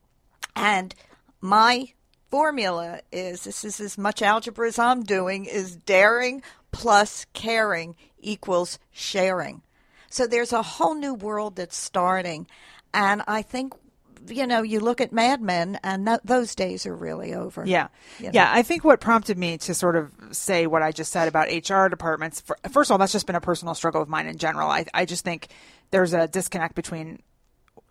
And my formula is, this is as much algebra as I'm doing, is daring plus caring equals sharing. So there's a whole new world that's starting. And I think, you know, you look at Mad Men, and th- those days are really over. Yeah. You know? Yeah. I think what prompted me to sort of say what I just said about H R departments, for, first of all, that's just been a personal struggle of mine in general. I, I just think there's a disconnect between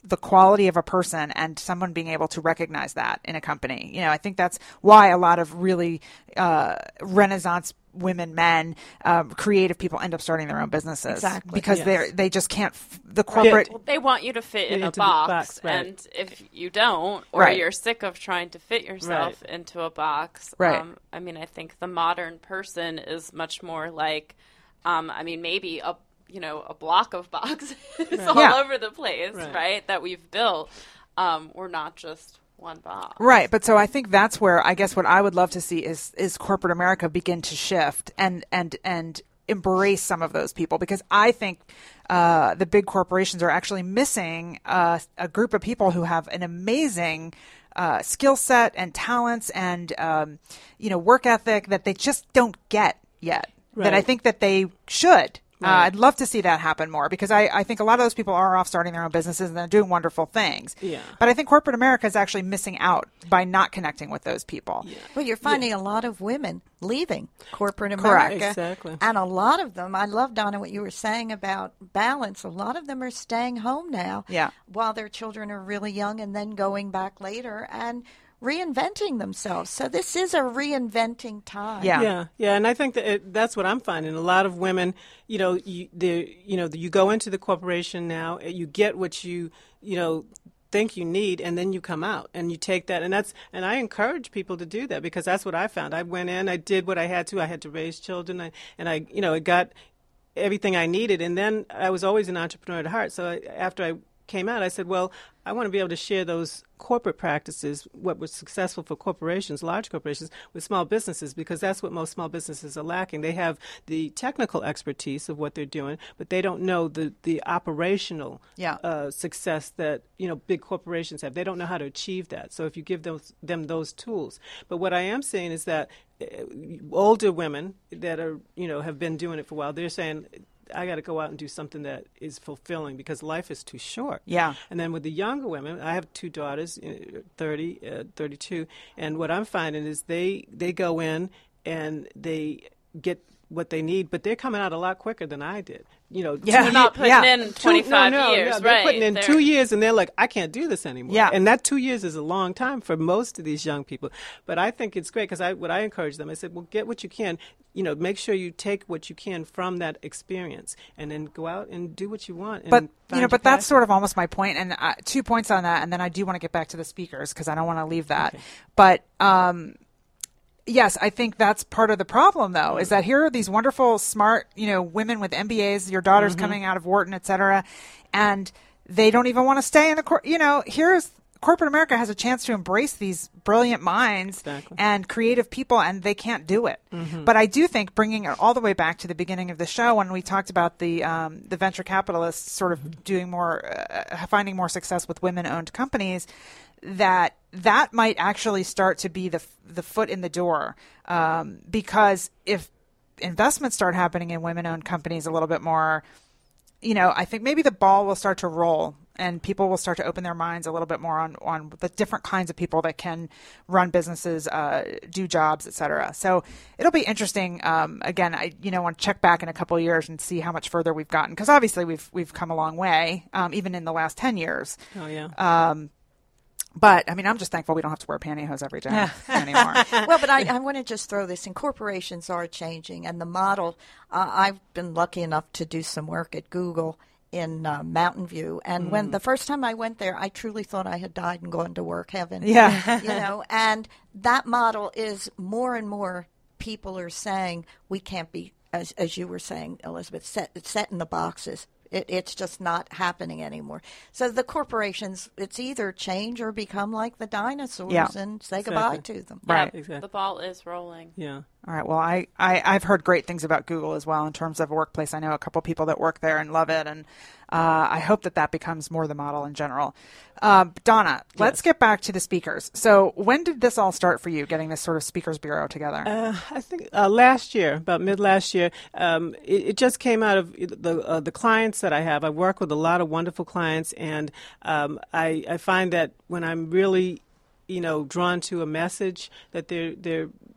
the quality of a person and someone being able to recognize that in a company. You know, I think that's why a lot of really uh, Renaissance women, men, um, creative people end up starting their own businesses. Exactly. Because Yes. they're they just can't. F- the corporate. Well, they want you to fit in Into a the box, box, right. and if you don't, or Right. you're sick of trying to fit yourself Right. into a box, Right. um, I mean, I think the modern person is much more like, um, I mean, maybe a you know a block of boxes all Yeah. over the place, Right. right? That we've built. Um, we're not just one box, Right, but so I think that's where I guess what I would love to see is is corporate America begin to shift and and and embrace some of those people, because I think uh, the big corporations are actually missing uh, a group of people who have an amazing uh, skill set and talents and um, you know work ethic that they just don't get yet. That I Right. think that they should. Uh, Right. I'd love to see that happen more, because I, I think a lot of those people are off starting their own businesses and they're doing wonderful things. Yeah. But I think corporate America is actually missing out by not connecting with those people. Well, you're finding a lot of women leaving corporate Correct. America. Exactly. And a lot of them, I love, Donna, what you were saying about balance. A lot of them are staying home now Yeah. while their children are really young and then going back later and reinventing themselves. So this is a reinventing time. Yeah. Yeah, yeah, and I think that it, that's what I'm finding. A lot of women, you know, you, they, you know, you go into the corporation now, you get what you, you know, think you need, and then you come out and you take that, and that's, and I encourage people to do that, because that's what I found. I went in, I did what I had to. I had to raise children, I, and I, you know, it got everything I needed, and then I was always an entrepreneur at heart. So I, after I came out, I said, well, I want to be able to share those corporate practices, what was successful for corporations, large corporations, with small businesses, because that's what most small businesses are lacking. They have the technical expertise of what they're doing, but they don't know the, the operational Yeah. uh, success that, you know, big corporations have. They don't know how to achieve that. So if you give those, them those tools. But what I am saying is that uh, older women that are, you know, have been doing it for a while, they're saying, I got to go out and do something that is fulfilling, because life is too short. Yeah. And then with the younger women, I have two daughters, uh, thirty, uh, thirty-two, and what I'm finding is they they go in and they get what they need, but they're coming out a lot quicker than I did. You know, Yeah. They're not putting Yeah. in twenty-five two, no, no, years, yeah, they're right? putting in They're- two years, and they're like, I can't do this anymore. Yeah. And that two years is a long time for most of these young people. But I think it's great, because I, what I encourage them, I said, well, get what you can. You know, make sure you take what you can from that experience, and then go out and do what you want. And But you find know, your but that's passion. sort of almost my point, and uh, two points on that, and then I do want to get back to the speakers because I don't want to leave that. But um, yes, I think that's part of the problem, though, is that here are these wonderful, smart, you know, women with M B As, your daughter's coming out of Wharton, et cetera, and they don't even want to stay in the cor- you know, here's corporate America has a chance to embrace these brilliant minds Exactly. and creative people, and they can't do it. But I do think bringing it all the way back to the beginning of the show, when we talked about the um, the venture capitalists sort of doing more, uh, finding more success with women-owned companies, that that might actually start to be the the foot in the door, um, because if investments start happening in women-owned companies a little bit more, you know, I think maybe the ball will start to roll and people will start to open their minds a little bit more on, on the different kinds of people that can run businesses, uh, do jobs, et cetera. So it'll be interesting. Um, again, I, you know, want to check back in a couple of years and see how much further we've gotten. Cause obviously we've, we've come a long way, um, even in the last ten years. Oh, yeah. Um, but I mean, I'm just thankful we don't have to wear pantyhose every day anymore. Well, but I, I want to just throw this in. Corporations are changing, and the model, uh, I've been lucky enough to do some work at Google in uh, Mountain View. And when the first time I went there, I truly thought I had died and gone to work heaven. Yeah. You know, and that model is more and more people are saying we can't be, as, as you were saying, Elizabeth, set, set in the boxes. It, it's just not happening anymore. So the corporations, it's either change or become like the dinosaurs Yeah. and say Exactly. goodbye to them. Right. Yeah, Exactly. the ball is rolling. Yeah. All right. Well, I, I, I've heard great things about Google as well in terms of a workplace. I know a couple people that work there and love it. And uh, I hope that that becomes more the model in general. Um, Donna, let's Yes. get back to the speakers. So when did this all start for you, getting this sort of speakers bureau together? Uh, I think uh, last year, about mid last year, um, it, it just came out of the uh, the clients that I have. I work with a lot of wonderful clients, and um, I, I find that when I'm really, you know, drawn to a message that they're they're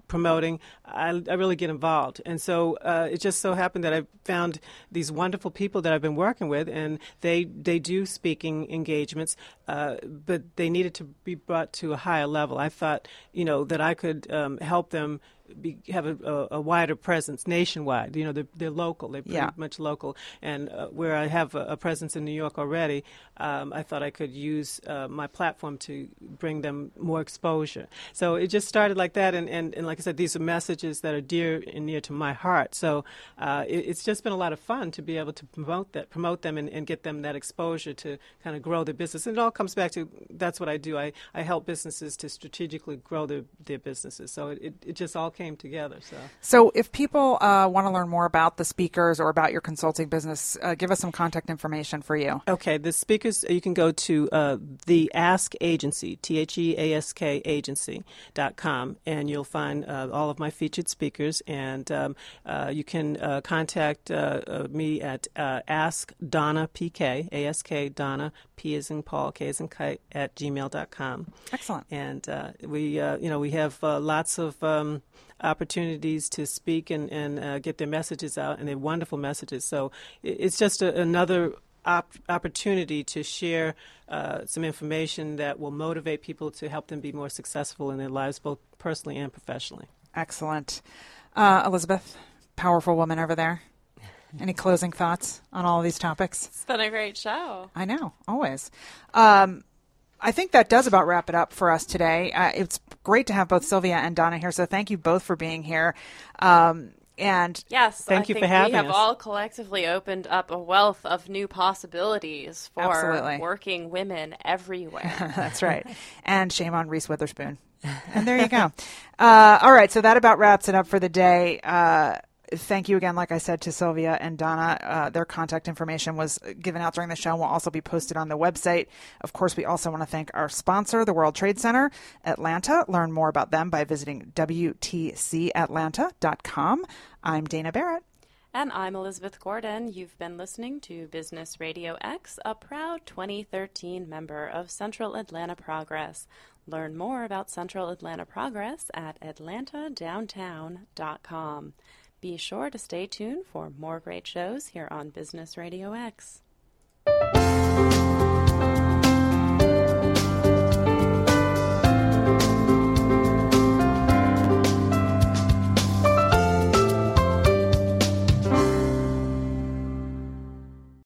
promoting, I, I really get involved. And so uh, it just so happened that I found these wonderful people that I've been working with, and they, they do speaking engagements, uh, but they needed to be brought to a higher level. I thought, you know, that I could um, help them Be, have a, a, a wider presence nationwide. You know, they're, they're local. They're pretty Yeah. much local. And uh, where I have a, a presence in New York already, um, I thought I could use uh, my platform to bring them more exposure. So it just started like that. And, and, and like I said, these are messages that are dear and near to my heart. So uh, it, it's just been a lot of fun to be able to promote that, promote them and, and get them that exposure to kind of grow their business. And it all comes back to that's what I do. I, I help businesses to strategically grow their, their businesses. So it, it, it just all came together. So, So if people uh, want to learn more about the speakers or about your consulting business, uh, give us some contact information for you. Okay, the speakers, you can go to uh, the Ask Agency, T H E A S K agency dot com, and you'll find uh, all of my featured speakers. And um, uh, you can uh, contact uh, uh, me at uh, Ask Donna P K, A S K Donna, P as in Paul, K as in Kite, at gmail dot com. Excellent. And uh, we, uh, you know, we have uh, lots of um, opportunities to speak and, and uh, get their messages out, and they're wonderful messages. So it, it's just a, another op- opportunity to share uh, some information that will motivate people to help them be more successful in their lives, both personally and professionally. Excellent. Uh, Elizabeth, powerful woman over there. Any closing thoughts on all of these topics? It's been a great show. I know, always. Um, I think that does about wrap it up for us today. Uh, it's great to have both Sylvia and Donna here, so thank you both for being here. Um, and Yes, Thank I you think for having we have us. all collectively opened up a wealth of new possibilities for Absolutely. working women everywhere. that's right. And shame on Reese Witherspoon. And there you go. Uh, all right, so that about wraps it up for the day. Uh, Thank you again, like I said, to Sylvia and Donna. Uh, their contact information was given out during the show and will also be posted on the website. Of course, we also want to thank our sponsor, the World Trade Center Atlanta. Learn more about them by visiting W T C Atlanta dot com. I'm Dana Barrett. And I'm Elizabeth Gordon. You've been listening to Business Radio X, a proud twenty thirteen member of Central Atlanta Progress. Learn more about Central Atlanta Progress at atlanta downtown dot com. Be sure to stay tuned for more great shows here on Business Radio X.